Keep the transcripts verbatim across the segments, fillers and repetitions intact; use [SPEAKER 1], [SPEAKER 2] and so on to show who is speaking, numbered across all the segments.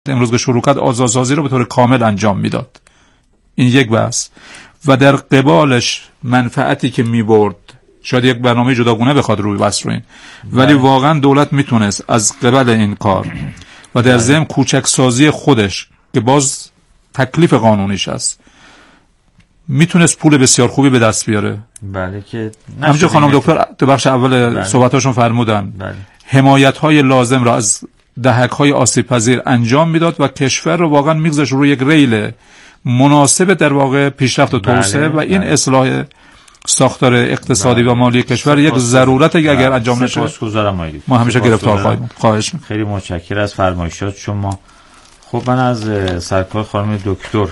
[SPEAKER 1] امروز که شروع کرد آزادسازی رو به طور کامل انجام میداد. این یک بحث. و در قبالش منفعتی که میبرد، شاید یک برنامه جداگونه بخواد روی بس رو این، ولی واقعا دولت میتونست از قبل این کار و در ضمن کوچک سازی خودش که باز تکلیف قانونیش است میتونست پول بسیار خوبی به دست بیاره.
[SPEAKER 2] بله که
[SPEAKER 1] همچنین خانم دکتر تو بخش اول صحبتاشون فرمودن بله. حمایت های لازم را از دهک های آسیب پذیر انجام میداد و کشور رو واقعا میگذاشت روی یک ریل مناسب در واقع پیشرفت و توسعه بله. و این بله. اصلاح ساختار اقتصادی بله. و مالی کشور یک ضرورت که اگر انجام نشه ما همیشه گرفتار خواهیم. خواهش می‌کنم.
[SPEAKER 2] خیلی متشکرم از فرمایشات شما. خب من از سرکار خانم دکتر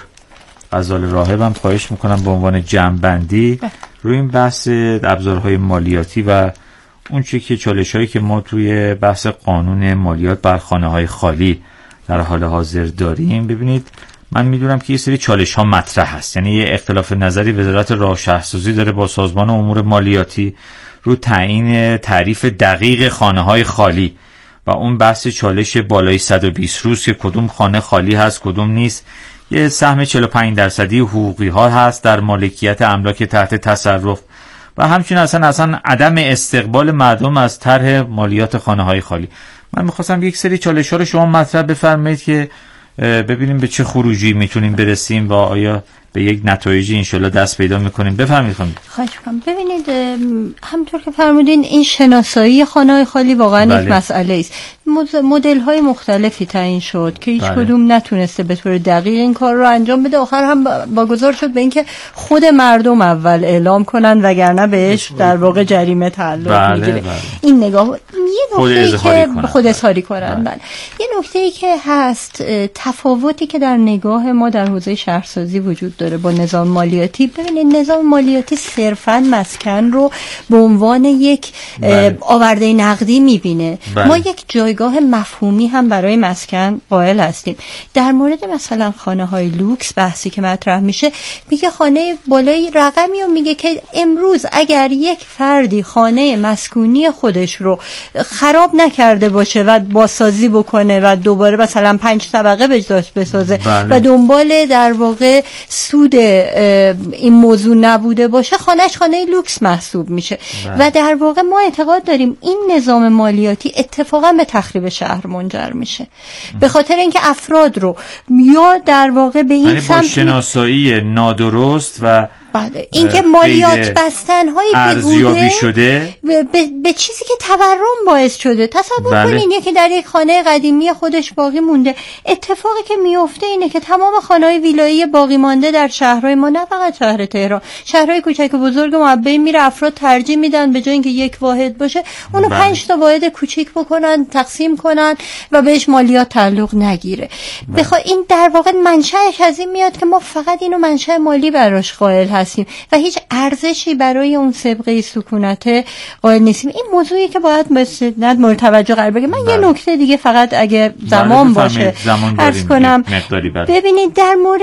[SPEAKER 2] غزال راهبم خواهش میکنم به عنوان جمع‌بندی روی این بحث ابزارهای مالیاتی و اون چیزی که چالش‌هایی که ما توی بحث قانون مالیات بر خانه‌های خالی در حال حاضر داریم. ببینید من میدونم که یه سری چالش‌ها مطرح هست، یعنی یه اختلاف نظری وزارت راه شهرسازی داره با سازمان امور مالیاتی رو تعیین تعریف دقیق خانه‌های خالی و اون بحث چالش بالای صد و بیست روز که کدوم خانه خالی هست کدوم نیست. یه سهم چهل و پنج درصدی حقوقی ها هست در مالکیت املاک تحت تصرف و همچنین اصلا اصلا عدم استقبال مردم از طرح مالیات خانه های خالی. من میخواستم یک سری چالش ها رو شما مطرح بفرمایید که ببینیم به چه خروجی میتونیم برسیم و آیا به یک نتایجی انشالله دست پیدا میکنیم. بفرمایید خانم.
[SPEAKER 3] خواهش می‌کنم. ببینید همونطور که فرمودین این شناسایی خانه‌های خالی واقعا بله. یک مسئله است. مدل‌های مختلفی تعیین شد که هیچ بله. کدوم نتونسته به طور دقیق این کار رو انجام بده. آخر هم واگذار شد به اینکه خود مردم اول اعلام کنن وگرنه بهش در واقع جریمه تعلق بله. میگیره. بله. این نگاه یه نکته‌ای که خود اظهاری کنن. بله. یه نکته‌ای که هست تفاوتی که در نگاه ما در حوزه شهرسازی وجود داره با نظام مالیاتی. ببینید نظام مالیاتی صرفاً مسکن رو به عنوان یک بله. آورده نقدی میبینه. بله. ما یک جایگاه مفهومی هم برای مسکن قائل هستیم. در مورد مثلا خانه های لوکس بحثی که مطرح میشه میگه خانه بالای رقمی رو میگه که امروز اگر یک فردی خانه مسکونی خودش رو خراب نکرده باشه و بازسازی بکنه و دوباره مثلا پنج طبقه بجاش بسازه بله. و دنبال در واقع سود این موضوع نبوده باشه خانهش خانه لوکس محسوب میشه بله. و در واقع ما اعتقاد داریم این نظام مالیاتی اتفاقا به تخریب شهر منجر میشه به خاطر اینکه افراد رو یا در واقع به این
[SPEAKER 2] سمت شناسایی نادرست و
[SPEAKER 3] بله اینکه مالیات بستن‌های
[SPEAKER 2] ارزیابی شده
[SPEAKER 3] به, به, به چیزی که تورم باعث شده. تصور بله. کنین یکی در یک خانه قدیمی خودش باقی مونده، اتفاقی که میفته اینه که تمام خانه‌های ویلایی باقی مانده در شهرهای ما، نه فقط شهر تهران، شهرهای کوچک و بزرگ مربع میره، افراد ترجیح میدن به جای اینکه یک واحد باشه اونو بله. پنج تا واحد کوچیک بکنن، تقسیم کنن و بهش مالیات تعلق نگیره. بله. بخواد این در واقع منشأش از این میاد که ما فقط اینو منشأ مالی براش قائل هستیم و هیچ ارزشی برای اون سابقه سکونت قائل نیستیم. این موضوعی که باید مسئله مورد توجه قرار بگیره. من بله. یه نکته دیگه فقط اگه زمان باشه عرض کنم. ببینید در مورد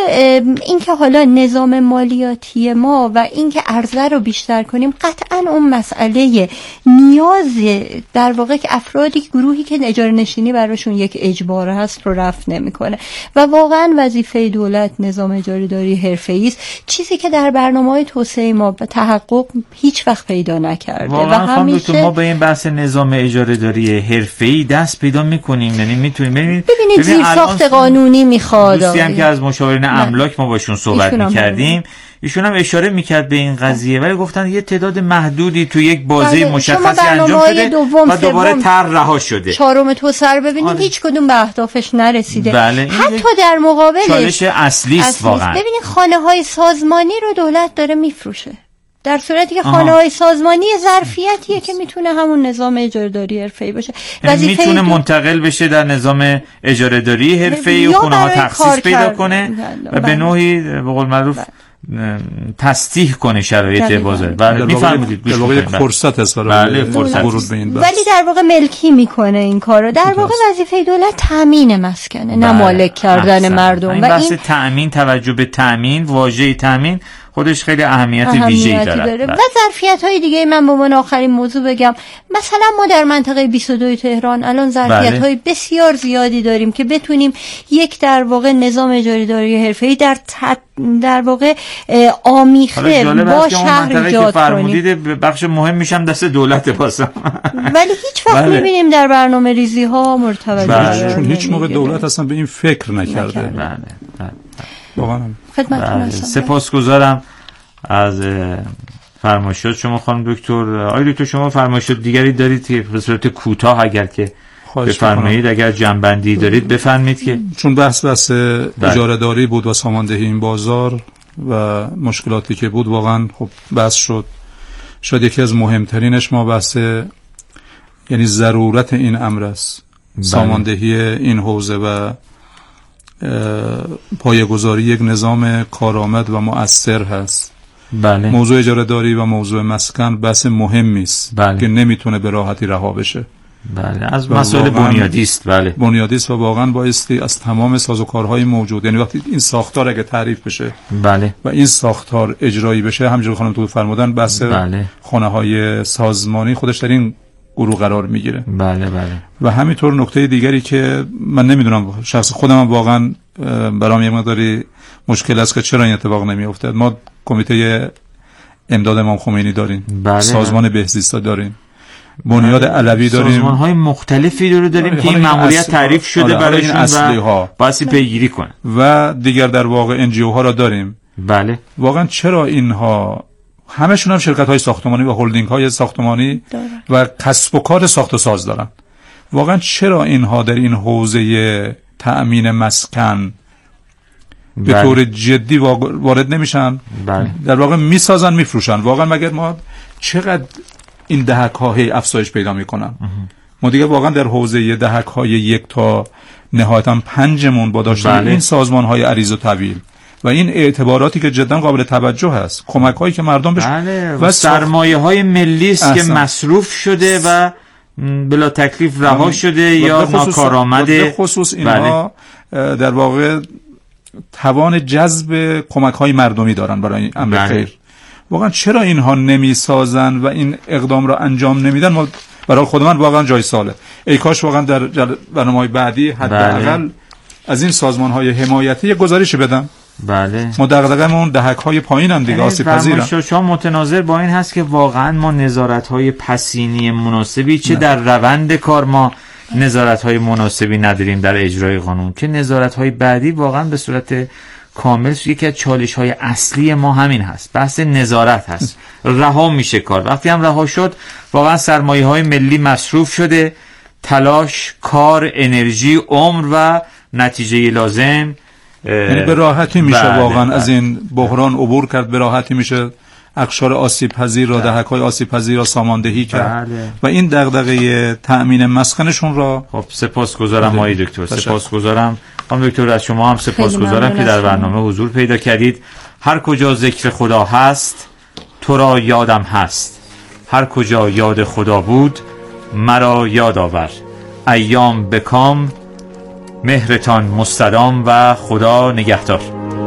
[SPEAKER 3] اینکه حالا نظام مالیاتی ما و اینکه عرضه رو بیشتر کنیم، قطعا اون مسئله نیاز در واقع که افرادی گروهی که اجاره نشینی براشون یک اجبار هست رو رفع نمیکنه و واقعا وظیفه دولت نظام اجاره داری حرفه‌ای است، چیزی که در برنامه‌های توسعه ما به تحقق هیچ وقت پیدا نکرده و همیشه
[SPEAKER 2] ما به این بحث نظام اجاره داری حرفه‌ای دست پیدا می‌کنیم. یعنی می‌تونیم ببینید
[SPEAKER 3] ببینید زیر ساخت قانونی می‌خواد.
[SPEAKER 2] دوستی هم که از مشاورین املاک ما باشون صحبت می‌کردیم، ایشون هم اشاره میکرد به این قضیه ولی گفتن یه تعداد محدودی تو یک بازه مشخصی انجام شده و دوباره طرح رها شده.
[SPEAKER 3] چهارم توسعه رو ببینید آره. هیچ کدوم به اهدافش نرسیده.
[SPEAKER 2] بله.
[SPEAKER 3] حتی در مقابلش
[SPEAKER 2] چالش اصلی است واقعا.
[SPEAKER 3] ببینید خانه‌های سازمانی رو دولت داره میفروشه، در صورتی که خانه‌های سازمانی ظرفیتیه که میتونه همون نظام اجاره داری حرفه‌ای باشه،
[SPEAKER 2] وظیفه میتونه منتقل بشه در نظام اجاره داری حرفه‌ای و خونه‌ها تخصیص پیدا کنه و به نوعی به قول معروف تصدیح کنه شرایط بازار.
[SPEAKER 1] بله میفهمید در واقع یک فرصت است برای ورود به این بحث،
[SPEAKER 3] ولی در واقع ملکی میکنه این کارو. در واقع وظیفه دولت تامین مسکنه، نه مالک کردن مردم.
[SPEAKER 2] این بحث تامین، توجه به تامین، واژه تامین خودش خیلی اهمیت ویژه‌ای داره, داره.
[SPEAKER 3] و ظرفیت‌های دیگه من به عنوان آخرین موضوع بگم، مثلا ما در منطقه بیست و دو تهران الان ظرفیت‌های بله. بسیار زیادی داریم که بتونیم یک در واقع نظام اجاری داری حرفه‌ای در تط... در واقع آمیخته با شهر ایجاد کنیم.
[SPEAKER 2] بخش مهم میشم دست دولت واسه
[SPEAKER 3] ولی هیچ وقت بله. می‌بینیم در برنامه‌ریزی ها مرتبط
[SPEAKER 1] بله. چون هیچ موقع دولت اصلا به این فکر نکرده.
[SPEAKER 2] بله بله
[SPEAKER 1] واقعا
[SPEAKER 3] خدمتتون هستم.
[SPEAKER 2] سپاسگزارم از فرمایشات شما خانم دکتر. آقای دکتر شما فرمایشات دیگری دارید که به صورت کوتاه اگر که بفرمایید، اگر جنبندی دارید بفرمایید. که
[SPEAKER 1] چون بحث بحث اجاره داری بود و ساماندهی این بازار و مشکلاتی که بود واقعا خب بحث شد. شاید یکی از مهمترینش ما بحث یعنی ضرورت این امر است، ساماندهی این حوزه و پایه‌گذاری یک نظام کارآمد و مؤثر هست.
[SPEAKER 2] بله.
[SPEAKER 1] موضوع اجاره داری و موضوع مسکن بحث مهمی است بله. که نمیتونه به راحتی رها بشه.
[SPEAKER 2] بله، از مسائل بنیادی است. بله،
[SPEAKER 1] بنیادی است و واقعا بایستی از تمام سازوکارهای موجود، یعنی وقتی این ساختار اگه تعریف بشه
[SPEAKER 2] بله
[SPEAKER 1] و این ساختار اجرایی بشه، همونجوری خانم تو فرمودن بحث
[SPEAKER 2] بله.
[SPEAKER 1] خانه‌های سازمانی خودش در این گروه قرار میگیره.
[SPEAKER 2] بله بله.
[SPEAKER 1] و همینطور نکته دیگری که من نمیدونم، شخص خودم واقعا برام یه مقداری مشکل است که چرا این اتفاق نمیافتاد. ما کمیته امداد امام خمینی داریم،
[SPEAKER 2] بله.
[SPEAKER 1] سازمان بهزیستا داریم، بنیاد علوی داریم،
[SPEAKER 2] سازمان‌های مختلفی داره داریم که این مأموریت تعریف شده برایشون
[SPEAKER 1] اصلی ها
[SPEAKER 2] باسی پیگیری کنه
[SPEAKER 1] و دیگر در واقع ان جی او ها را داریم.
[SPEAKER 2] بله.
[SPEAKER 1] واقعا چرا اینها همشون هم شرکت‌های ساختمانی و هلدینگ‌های ساختمانی داره. و کسب و کار ساخت و ساز دارن. واقعا چرا اینها در این حوزه تأمین مسکن به بله. طور جدی وارد نمیشن؟
[SPEAKER 2] بله.
[SPEAKER 1] در واقع میسازن میفروشن. واقعا مگر ما چقدر این دهک‌ها هی افزایش پیدا میکنن؟ ما دیگه واقعا در حوزه دهک‌های یک تا نهایتاً پنجمون با داشتن بله. این سازمان‌های عریض و طویل و این اعتباراتی که جدا قابل توجه هست، کمک‌هایی که مردم بهش
[SPEAKER 2] بله. و سرمایه‌های ملی است که مصروف شده و بلا تکلیف رها شده یا ناکارآمده.
[SPEAKER 1] به خصوص اینها بله. در واقع توان جذب کمک‌های مردمی دارن برای امر بله. خیر. واقعا چرا اینها نمی‌سازن و این اقدام را انجام نمیدن؟ ما برای خود من واقعا جای سواله. ای کاش واقعا در برنامه‌های بعدی حداقل بله. از این سازمان‌های حمایتی یک گزارشی بدم.
[SPEAKER 2] بله.
[SPEAKER 1] ما دغدغه‌مون دهک‌های پایینن دیگه، آسیب پذیرن.
[SPEAKER 2] شما متناظر با این هست که واقعا ما نظارت‌های پسینی مناسبی چه نه. در روند کار ما نظارت‌های مناسبی نداریم در اجرای قانون، که نظارت‌های بعدی واقعا به صورت کامل یکی از چالش‌های اصلی ما همین هست، بحث نظارت هست. رها میشه کار، وقتی هم رها شد واقعا سرمایه‌های ملی مصروف شده، تلاش، کار، انرژی، عمر و نتیجه لازم
[SPEAKER 1] یعنی به راحتی میشه بله واقعا بله. از این بحران عبور کرد، به راحتی میشه اقشار آسیب پذیر را، دهک‌های آسیب پذیر را ساماندهی کرد بله. و این دغدغه تأمین مسکنشون را.
[SPEAKER 2] خب سپاسگزارم آقای دکتر، سپاسگزارم خانم دکتر، از شما هم سپاسگزارم که در برنامه حضور پیدا کردید. هر کجا ذکر خدا هست تو را یادم هست، هر کجا یاد خدا بود مرا یاد آور، ایام بکام مهرتان مستدام و خدا نگهدار.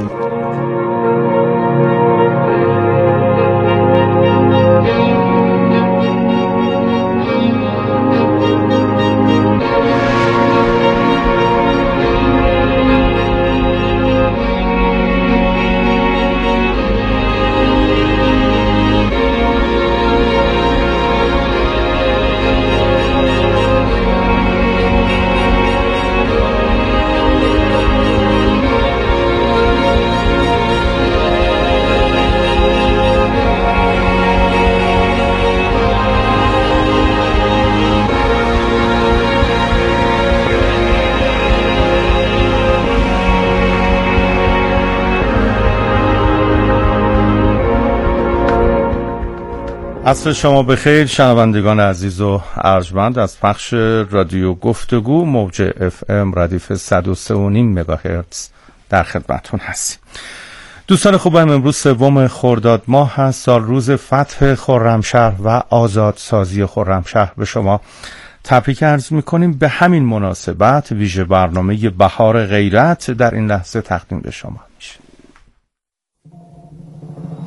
[SPEAKER 4] عصر شما بخیر شنوندگان عزیز و ارجمند از پخش رادیو گفتگو موج اف ام ردیف صد و سه و نیم مگاهرتز در خدمتتون هستیم. دوستان خوبم، امروز سوم خرداد ماه هست، سال روز فتح خرمشهر و آزادسازی خرمشهر به شما تبریک عرض می‌کنیم. به همین مناسبت ویژه برنامه بهار غیرت در این لحظه تقدیم به شما میشه.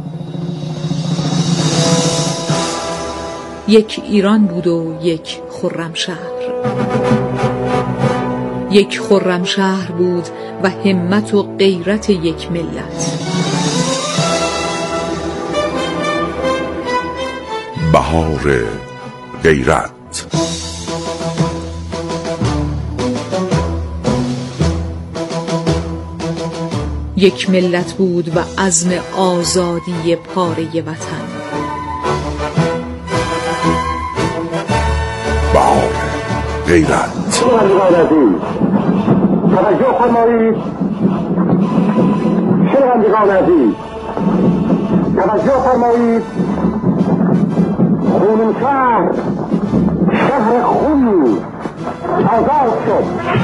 [SPEAKER 5] یک ایران بود و یک خرمشهر. یک خرمشهر بود و همت و غیرت یک ملت.
[SPEAKER 6] بهار غیرت.
[SPEAKER 5] یک ملت بود و عزم آزادی پاره وطن.
[SPEAKER 6] بهار غیرت.
[SPEAKER 7] توجه فرمایید شنوندگان عزیز، توجه فرمایید. خونین شهر، شهر خونی آزاد شد.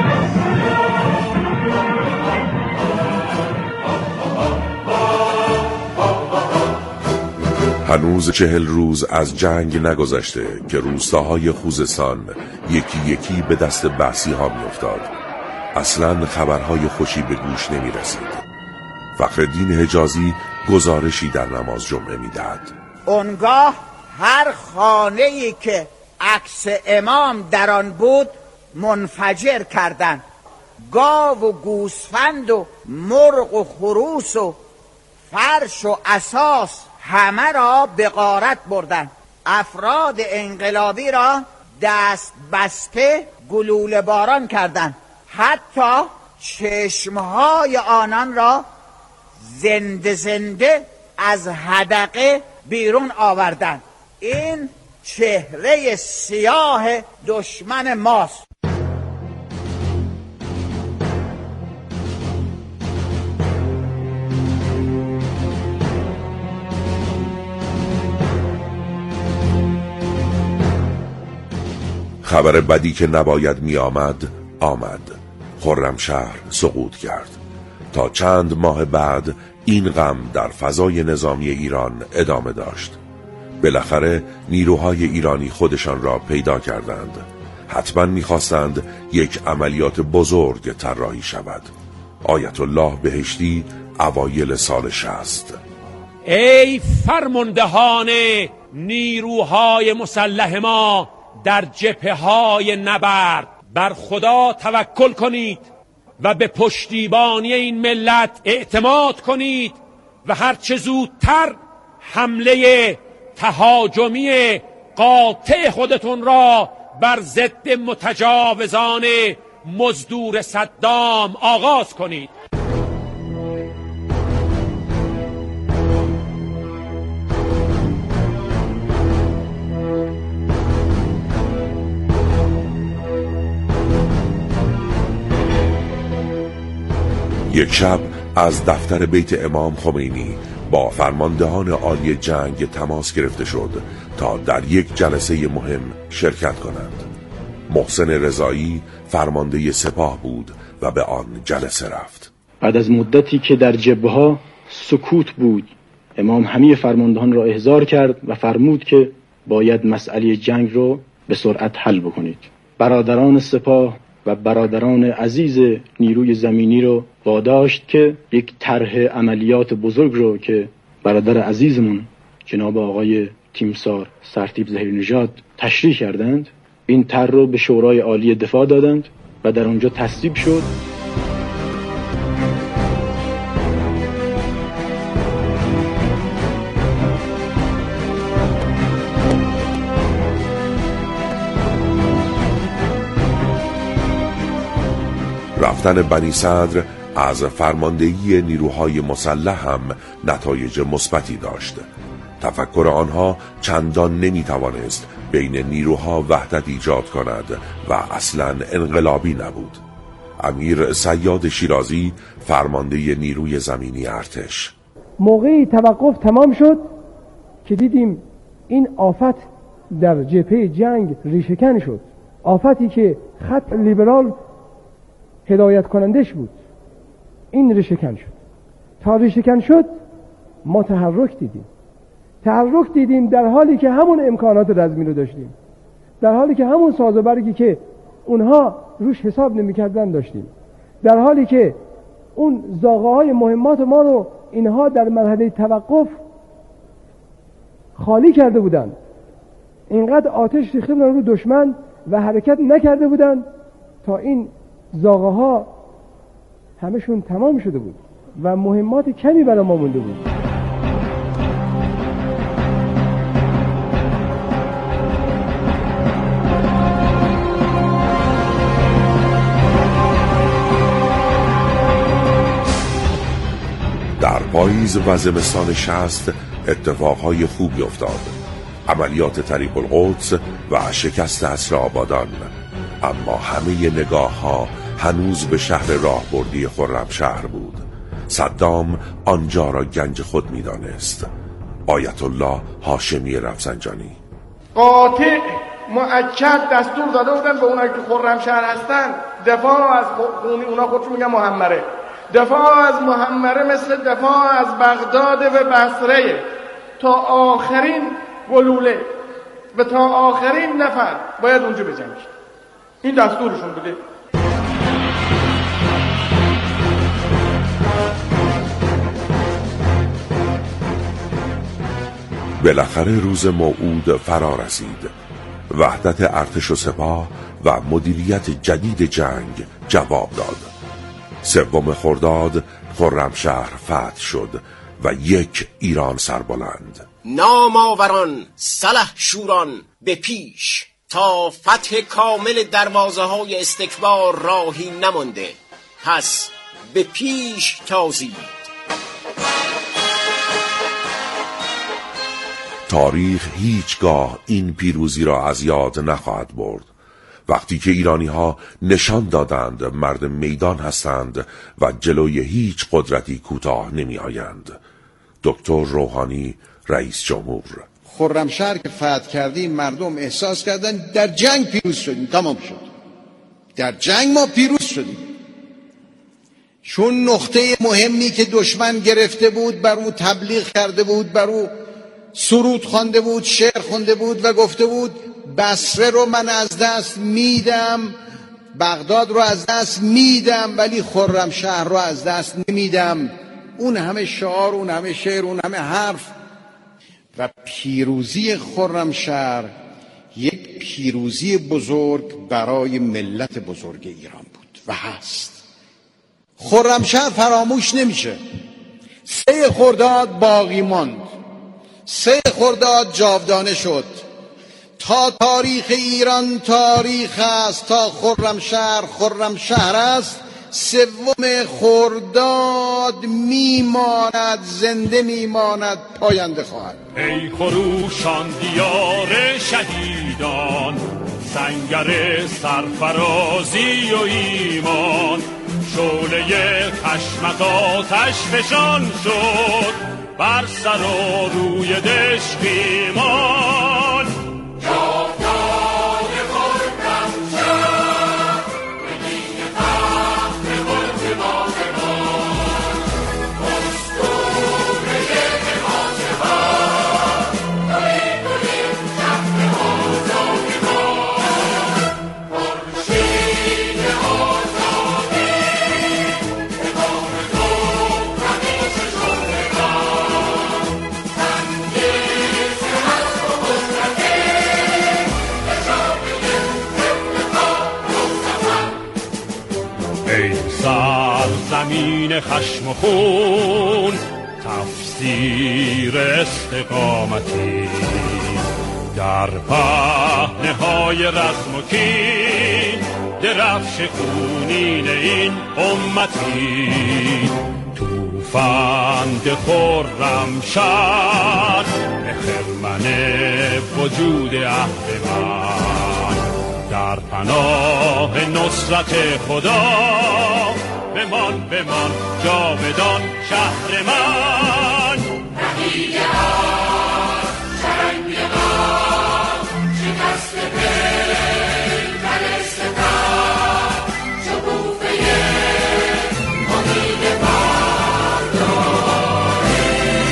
[SPEAKER 6] هنوز چهل روز از جنگ نگذشته که روستاهای خوزستان یکی یکی به دست بحثی ها می افتاد. اصلا خبرهای خوشی به گوش نمی رسید. فخرالدین حجازی گزارشی در نماز جمعه می دهد.
[SPEAKER 8] اونگاه هر خانه‌ای که عکس امام در آن بود منفجر کردند. گاو و گوسفند و مرغ و خروس و فرش و اساس همه را به غارت بردند. افراد انقلابی را دست بسته گلوله باران کردند. حتی چشمهای آنان را زنده زنده از حدقه بیرون آوردند. این چهره سیاه دشمن ماست.
[SPEAKER 6] خبر بدی که نباید می آمد آمد. خرمشهر سقوط کرد. تا چند ماه بعد این غم در فضای نظامی ایران ادامه داشت. بالاخره نیروهای ایرانی خودشان را پیدا کردند. حتما می‌خواستند یک عملیات بزرگ طراحی شود. آیت الله بهشتی اوایل سال شصت:
[SPEAKER 9] ای فرماندهان نیروهای مسلح ما در جبهه‌های نبرد، بر خدا توکل کنید و به پشتیبانی این ملت اعتماد کنید و هرچه زودتر حمله تهاجمی قاطع خودتون را بر ضد متجاوزان مزدور صدام آغاز کنید.
[SPEAKER 6] یک شب از دفتر بیت امام خمینی با فرماندهان عالی جنگ تماس گرفته شد تا در یک جلسه مهم شرکت کنند. محسن رضایی فرمانده سپاه بود و به آن جلسه رفت.
[SPEAKER 10] بعد از مدتی که در جبهه‌ها سکوت بود، امام همه فرماندهان را احضار کرد و فرمود که باید مسئله جنگ رو به سرعت حل بکنید. برادران سپاه و برادران عزیز نیروی زمینی رو واداشت که یک طرح عملیات بزرگ رو که برادر عزیزمون جناب آقای تیمسار سرتیپ ظهیری نژاد تشریح کردند، این طرح رو به شورای عالی دفاع دادند و در اونجا تصویب شد.
[SPEAKER 6] رفتن بنی صدر از فرماندهی نیروهای مسلح هم نتایج مثبتی داشت. تفکر آنها چندان نمیتوانست بین نیروها وحدت ایجاد کند و اصلا انقلابی نبود. امیر صیاد شیرازی فرمانده نیروی زمینی ارتش:
[SPEAKER 11] موقعی توقف تمام شد که دیدیم این آفت در جبهه جنگ ریشه‌کن شد. آفتی که خط لیبرال هدایت کنندش بود، این ریشه‌کن شد. تا ریشه‌کن شد ما تحرک دیدیم. تحرک دیدیم در حالی که همون امکانات رزمی رو داشتیم، در حالی که همون ساز و برگی که اونها روش حساب نمی‌کردن داشتیم، در حالی که اون زاغه‌های مهمات ما رو اینها در مرحله توقف خالی کرده بودند اینقدر آتش ریخته بودن رو دشمن و حرکت نکرده بودن تا این زاغه ها همشون تمام شده بود و مهمات کمی برای ما مونده بود.
[SPEAKER 6] در پاییز و زمستان شصت اتفاقهای خوبی افتاد، عملیات طریق القدس و شکست اسر آبادان، اما همه نگاه ها هنوز به شهر راهبردی خرمشهر بود. صدام آنجا را گنج خود می دانست. آیت الله هاشمی رفسنجانی:
[SPEAKER 12] قاطع مؤکد دستور داده بودن به اونایی که خرمشهر هستن دفاع از خونی، اونا خودشون میگن محمره، دفاع از محمره مثل دفاع از بغداد و بصره تا آخرین گلوله و تا آخرین نفر باید اونجا بجنگید. این دستورشون بوده.
[SPEAKER 6] بالاخره روز موعود فرا رسید. وحدت ارتش و سپاه و مدیریت جدید جنگ جواب داد. سوم خرداد خرمشهر فتح شد و یک ایران سربلند.
[SPEAKER 13] نامآوران سلح شوران به پیش، تا فتح کامل دروازه های استکبار راهی نمانده، پس به پیش تازید.
[SPEAKER 6] تاریخ هیچگاه این پیروزی را از یاد نخواهد برد. وقتی که ایرانی ها نشان دادند مرد میدان هستند و جلوی هیچ قدرتی کوتاه نمی آیند. دکتر روحانی رئیس جمهور:
[SPEAKER 14] خرمشهر که فتح کردیم مردم احساس کردن در جنگ پیروز شدیم، تمام شد. در جنگ ما پیروز شدیم، چون نقطه مهمی که دشمن گرفته بود بر او تبلیغ کرده بود، بر او سرود خوانده بود، شعر خونده بود و گفته بود بصره رو من از دست میدم، بغداد رو از دست میدم، ولی خرمشهر رو از دست نمیدم. اون همه شعار، اون همه شعر، اون همه حرف. و پیروزی خرمشهر یک پیروزی بزرگ برای ملت بزرگ ایران بود و هست. خرمشهر فراموش نمیشه. سه خرداد باقی ماند، سه خرداد جاودانه شد. تا تاریخ ایران تاریخ است، تا خرمشهر خرمشهر است. سوم خرداد میماند، زنده میماند، پاینده خواهد.
[SPEAKER 15] ای خروشان دیار شهیدان، سنگر سرفرازی و ایمان، شعله خشمت آتش فشان شد بر سر و روی دشقیمان. زمین خشم و خون، تفسیر استقامتی، در پهنه‌های رزم و کین، درفش خونین این امتی. توفند خرمشهر به خرمن وجود عهد من، در پناه نصرت خدا بمان بمان جاودان شهر من.
[SPEAKER 16] رقیق آن شرنگ آن شکست پیکر ستم، شکوفه امید برداره.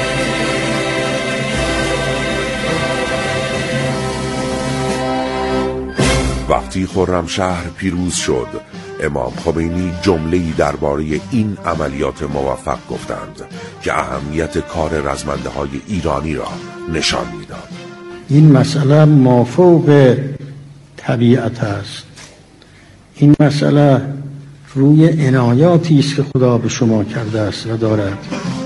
[SPEAKER 6] وقتی خرمشهر پیروز شد، امام خمینی جمله‌ای درباره این عملیات موفق گفتند که اهمیت کار رزمنده‌های ایرانی را نشان می‌داد.
[SPEAKER 14] این مسئله مافوق طبیعت است. این مسئله روی عنایاتی است که خدا به شما کرده است و دارد.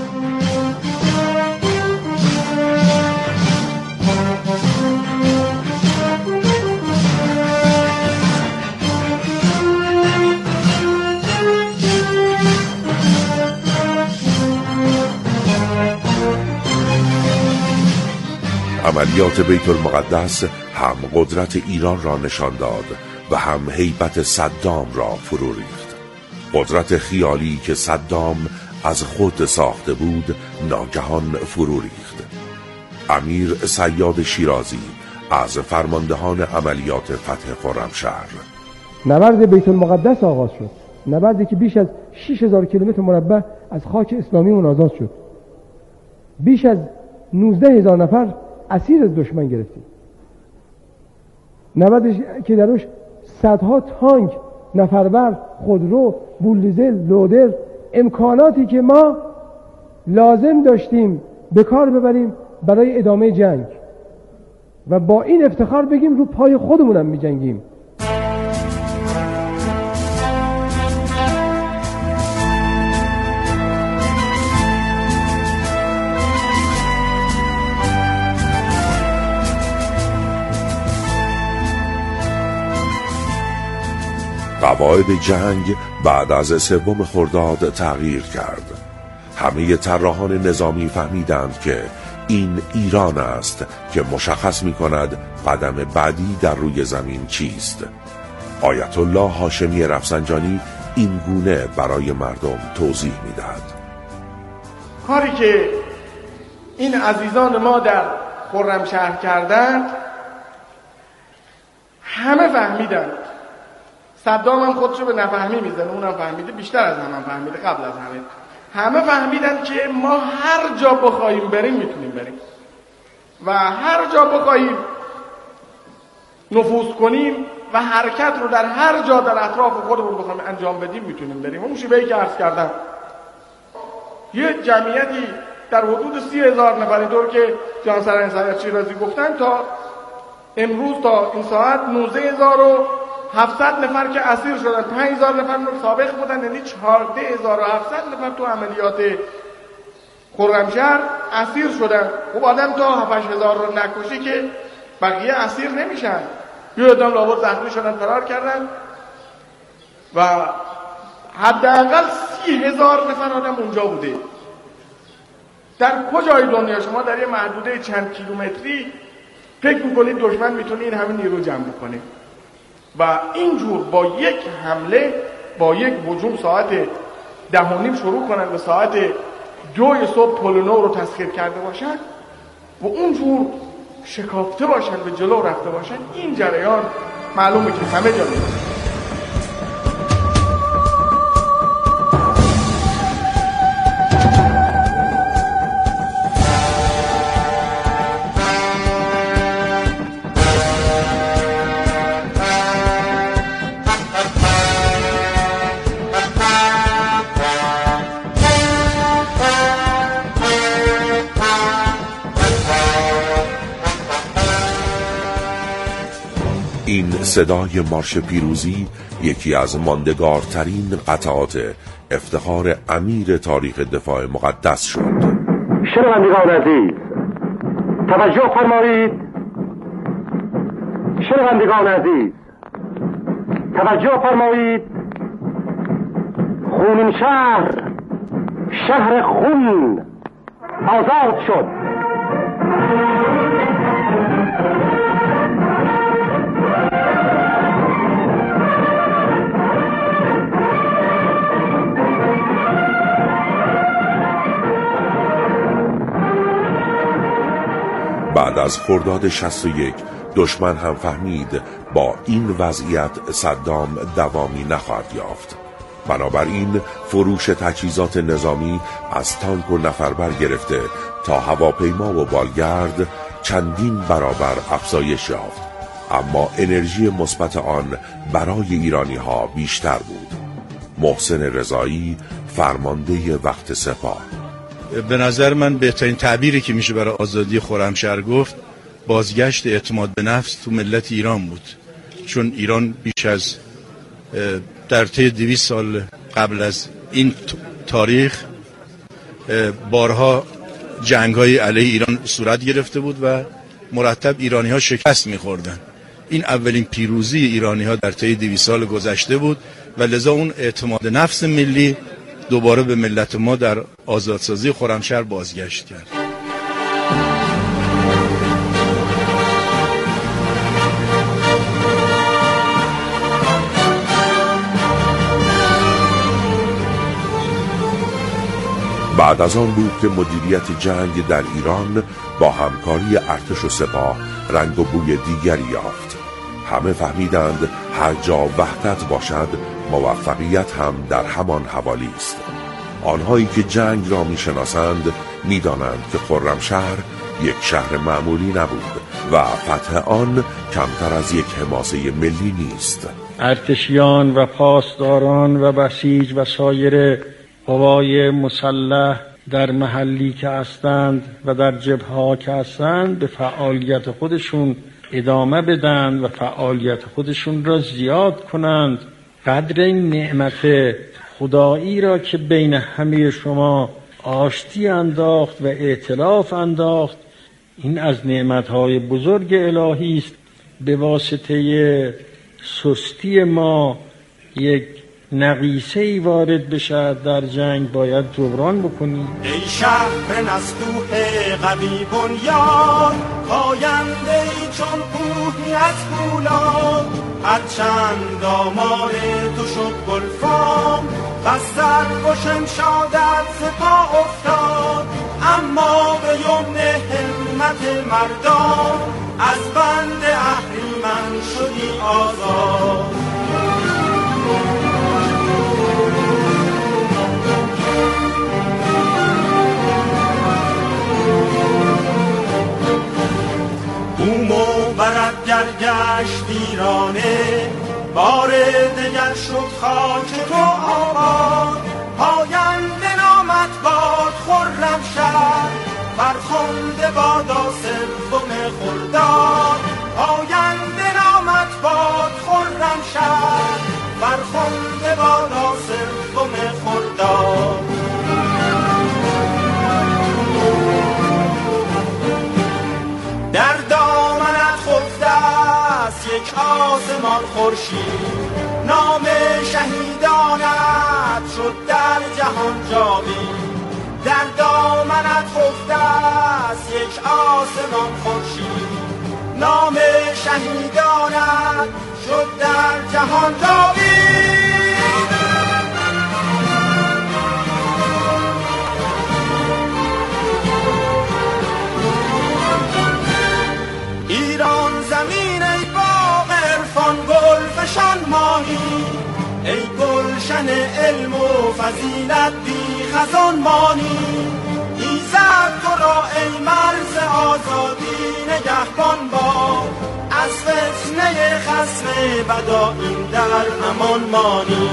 [SPEAKER 6] عملیات بیت المقدس هم قدرت ایران را نشان داد و هم هیبت صدام را فرو ریخت. قدرت خیالی که صدام از خود ساخته بود ناگهان فرو ریخت. امیر صیاد شیرازی از فرماندهان عملیات فتح خرمشهر:
[SPEAKER 11] نبرد بیت المقدس آغاز شد، نبردی که بیش از شش هزار کیلومتر مربع از خاک اسلامی اون آزاد شد. بیش از نوزده هزار نفر اسیر از دشمن گرفتیم. نبردی که دروش صدها تانک، نفربر، خودرو، بولدیزل، لودر، امکاناتی که ما لازم داشتیم به کار ببریم برای ادامه جنگ و با این افتخار بگیم رو پای خودمونم می جنگیم.
[SPEAKER 6] قواعد جنگ بعد از سوم خرداد تغییر کرد. همه طراحان نظامی فهمیدند که این ایران است که مشخص می کند قدم بعدی در روی زمین چیست. آیت الله هاشمی رفسنجانی این گونه برای مردم توضیح می دهد.
[SPEAKER 12] کاری که این عزیزان ما در خرمشهر کردند همه فهمیدند. صدام هم خودشو به نفهمی میزنه، اونم فهمیده، بیشتر از همه هم فهمیده، قبل از همه همه فهمیدن که ما هر جا بخوایم بریم میتونیم بریم و هر جا بخوایم نفوذ کنیم و حرکت رو در هر جا در اطراف خودمون بخوایم انجام بدیم میتونیم بریم. اون شیوهی که عرض کردم یه جمعیتی در حدود سی هزار نفر، اینطور که جان سرین سید شیرازی گفتن، تا امروز تا این ساعت نوزده هزار و هفتصد نفر که اسیر شدن، پنج هزار نفر رو سابق بودن، یعنی چهارده هزار و هفتصد نفر تو عملیات خرمشهر اسیر شدن. خب آدم تا هفت هزار رو نکشی که بقیه اسیر نمیشن. یه آدم لابد زخمی شدن، فرار کردن و حداقل سی هزار نفر آدم اونجا بوده. در کجای دنیا شما در یه محدوده چند کیلومتری فکر میکنید دشمن میتونه این همه نیرو جمع بکنه و اینجور با یک حمله، با یک هجوم ساعت ده و نیم شروع کنن و ساعت دوی صبح پلونو رو تسخیر کرده باشن و اونجور شکافته باشن و جلو رفته باشن، این جریان معلومه که همه جا میشه.
[SPEAKER 6] این صدای مارش پیروزی یکی از ماندگارترین قطعات افتخار امیر تاریخ دفاع مقدس شد.
[SPEAKER 7] شنوندگان عزیز توجه فرمایید. شنوندگان عزیز توجه فرمایید. خونین شهر، شهر خون آزاد شد.
[SPEAKER 6] بعد از خرداد شصت و یک دشمن هم فهمید با این وضعیت صدام دوامی نخواهد یافت. بنابراین فروش تجهیزات نظامی از تانک و نفربر گرفته تا هواپیما و بالگرد چندین برابر افزایش یافت، اما انرژی مثبت آن برای ایرانی ها بیشتر بود. محسن رضایی، فرمانده وقت سپاه:
[SPEAKER 17] به نظر من بهترین تعبیری که میشه برای آزادی خرمشهر گفت
[SPEAKER 10] بازگشت اعتماد به نفس تو ملت ایران بود، چون ایران بیش از در طی دویست سال قبل از این تاریخ بارها جنگ‌های علیه ایران صورت گرفته بود و مرتب ایرانی‌ها شکست می‌خوردن. این اولین پیروزی ایرانی‌ها در طی دویست سال گذشته بود و لذا اون اعتماد نفس ملی دوباره به ملت ما در آزادسازی خرمشهر بازگشت کرد.
[SPEAKER 6] بعد از آن بود که مدیریت جنگ در ایران با همکاری ارتش و سپاه رنگ و بوی دیگری یافت. همه فهمیدند هر جا وحدت باشد موفقیت هم در همان حوالی است. آنهایی که جنگ را میشناسند میدانند که خرمشهر یک شهر معمولی نبود و فتح آن کمتر از یک حماسه ملی نیست.
[SPEAKER 17] ارتشیان و پاسداران و بسیج و سایر قوای مسلح در محلی که هستند و در جبهه‌ها که هستند به فعالیت خودشون ادامه بدن و فعالیت خودشون را زیاد کنند. قدر این نعمت خدایی را که بین همه شما آشتی انداخت و ائتلاف انداخت، این از نعمتهای بزرگ الهی است. به واسطه سستی ما یک نقیصه‌ای وارد بشد در جنگ باید جبران بکنیم.
[SPEAKER 16] ای شهر نستوه قوی بنیان، پاینده ای چون کوهی از پولاد، هرچند آمار تو شد گلفام، بس سر و شمشادت سپاه افتاد، اما به یمن همت مردان از بند اهریمن شدی آزاد. بومو برد گرگشت ایرانه، بار دگر شد خاک تو آباد، پاینده نامت باد خرمشهر، فرخنده بادا سوم خرداد، پاینده نامت باد خرمشهر، فرخنده بادا سوم خرداد. در دامنت خفته است یک آسمان خورشید، نام شهیدانت شد در جهان جاوید. در دامنت خفته است یک آسمان خورشید، نام شهیدانت شد در جهان جاوید. ایران زمین ای باغ عرفان گل فشان مانی، ای گلشن علم و فضیلت بی خزان مانی. ایزد تو را ای مرز آزادی نگهبان باد، از فتنه خصم بدا این در امان مانی.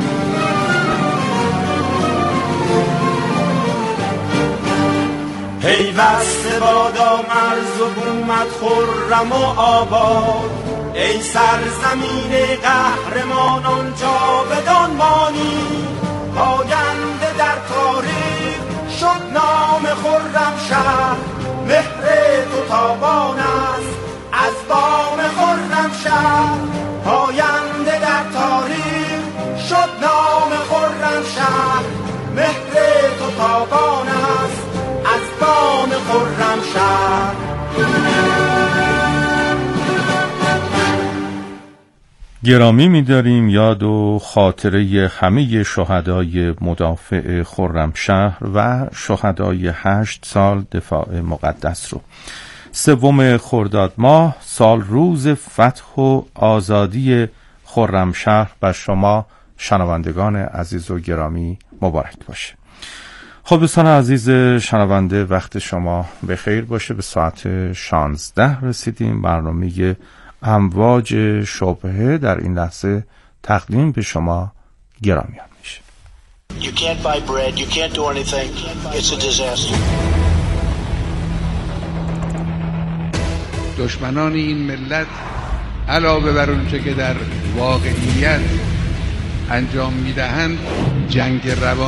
[SPEAKER 16] پیوسته بادا مرز و بومت خرم و آباد، ای سرزمین قهرمانان جاودان مانی. پاینده در تاریخ شد نام خرمشهر، مهر تو تابان است از بام خرمشهر. پاینده در تاریخ شد نام خرمشهر، مهر تو تابان است از بام خرمشهر.
[SPEAKER 4] گرامی می‌داریم یاد و خاطره همه شهدای مدافع خرمشهر و شهدای هشت سال دفاع مقدس رو. سوم خرداد ماه سال روز فتح و آزادی خرمشهر بر شما شنوندگان عزیز و گرامی مبارک باشه. خب دوستان عزیز شنونده، وقت شما بخیر باشه. به ساعت شانزده رسیدیم. برنامه امواج شبهه در این لحظه تقدیم به شما گرامیان میشه.
[SPEAKER 18] You can't buy bread, you can't do anything. It's a disaster.
[SPEAKER 19] دشمنان این ملت علاوه بر اونچه که در واقعیت انجام میدهند جنگ روان